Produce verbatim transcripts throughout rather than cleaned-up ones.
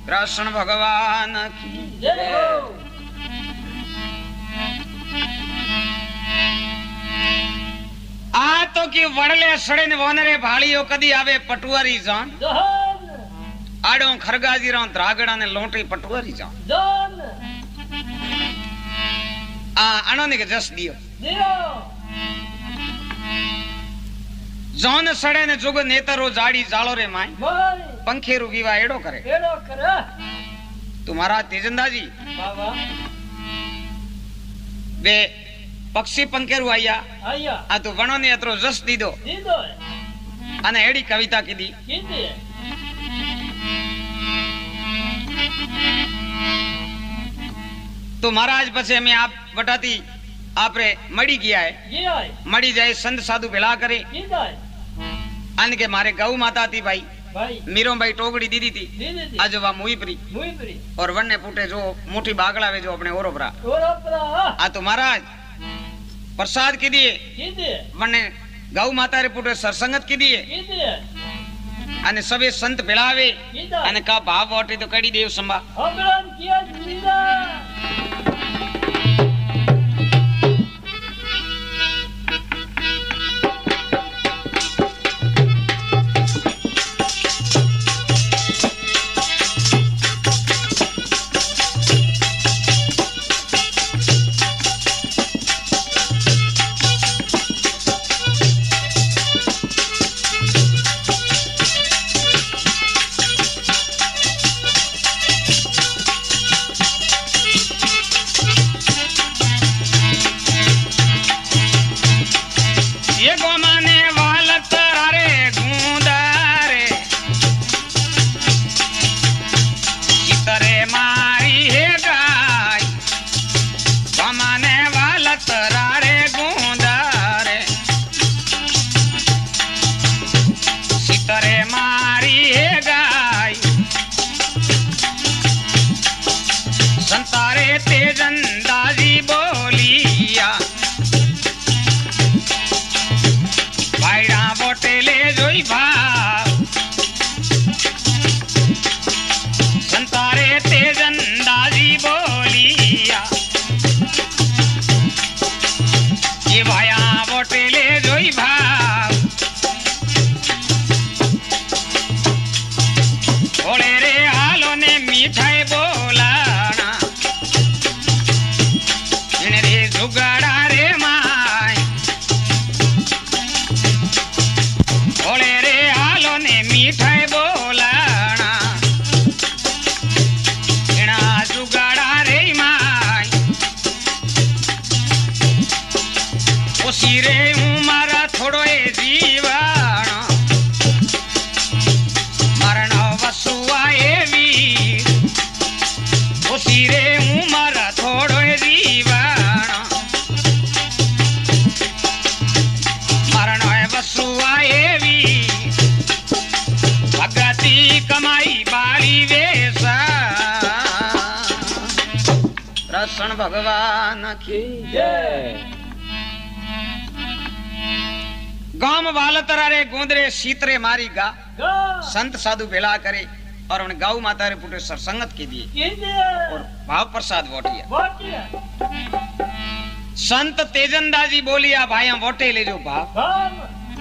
कृष्ण भगवान की जय हो। आ तो की वड़ले सड़े ने वनरे भालियो कदी आवे पटुआरी जान जान आड़ो खरगाजी रो द्रागड़ा ने लोटी पटुआरी जान जान आ अणो ने के जस दियो दियो जौन सड़े ने जुग नेतरो जाड़ी जालो रे माई माई पंखेरु विवा एड़ो करे एड़ो करे तुम्हारा तेजंदा जी बाबा वे पक्षी पंखेरु आया आया आ तो वणो ने अतरो जस दीदो दीदो अने एड़ी कविता कीधी कीधी तो महाराज पछे में आप वटाती आपरे मड़ी गया है ये आए मड़ी जाए संत साधु भेला करे कीधा है अन के मारे गौ माता थी भाई भाई मीरो भाई टोगड़ी दीदी थी दीदी थी आज वा मुई परी मुई परी और वन्ने पुटे जो मोटी बागड़ा वे जो अपने ओरो परा और अपना आ तो महाराज प्रसाद की दिए कीधी वन्ने गौ माता रे पुटे सरसंगत की दिए कीधी अने सबे संत भेलावे कीधा अने का भाव वोटी तो कड़ी देव संभा हमरन किया दीदा ये गोमाने वाला तरारे गूंदारे इतरे मारी है गाय गोमाने वाला तरारे गूंदारे इतरे मारी है गाय संतारे तेजंदाजी बोलिया भाईड़ा बोटेले जोई भाव संतारे तेजंदाजी बोलिया ये भाया बोटेले जोई भाव भोले रे हालो ने मीठाई बोलाना इने रे जुगाड़ा रे माय भोले रे हालो ने मीठाई बोलाना इना जुगाड़ा रे माय ओसी रे उमारा थोड़ो ए जीवाना मरण वसुआ ए वीर ओसी रे उमारा थोड़ो ए जीवाना मरण वसुआ ए वीर भगती कमाई बाली वेसा कृष्ण भगवान की जय गाम वालतरा रे गोंदरे सीतरे मारी गा गा संत साधु भेला करे और उन्हें गौ माता रे पुटे सरसंगत की दिए कीधी और भाव प्रसाद वोटिया बोटिया संत तेजंदाजी बोलिया भाई वोटे ले जो भाव हम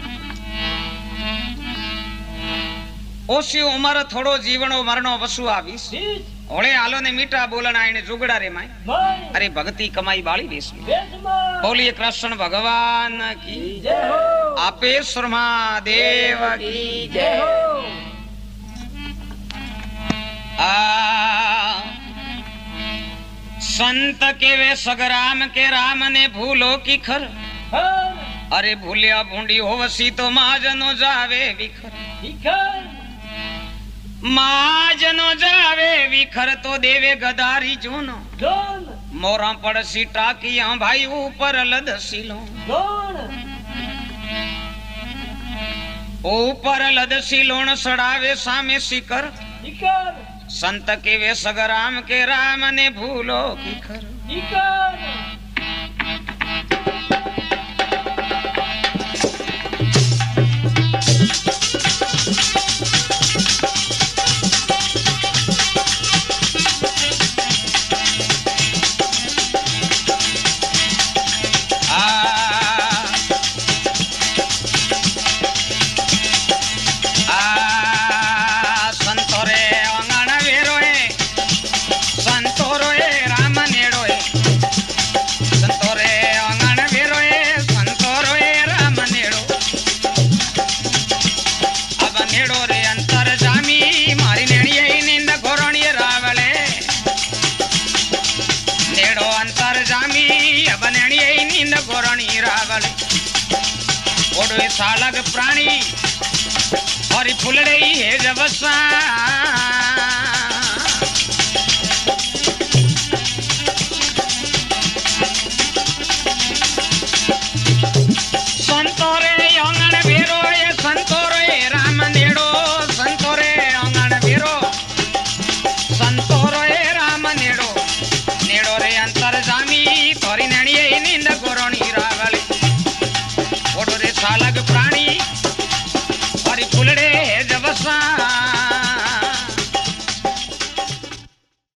ओसी उमर थोड़ो जीवनो मरणो वसु आवीस बीच होळे हालो ने मीठा बोलना आने जुगड़ा रे माई माई अरे भक्ति कमाई बाली वेश में बेसमा बोलिए कृष्ण भगवान की जय हो आपे सुरमा देव की जय हो आ संत के वे सगराम के राम ने भूलो की खर हम अरे भूलिया भूंडी होवसी तो माजनो जावे विखर इखर माजनो जावे विखर तो देवे गदारी जोनो जोन मोरा पड़सी टाकिया भाई ऊपर लदसी लो जोन ऊपर लदसी लोण सड़ावे सामे सिकर इखर संत के वे सगराम के राम ने भूलो की खर इखर ओडवे सालग प्राणी और फुलड़े है जबसा संतोरे अंगण भेरो ये संतोरे राम नेड़ो संतोरे अंगण भेरो संतोरे राम नेड़ो नेड़ो रे अंतर जामी तोरी नणिये निंद गोरणी रागले ओडो रे सालग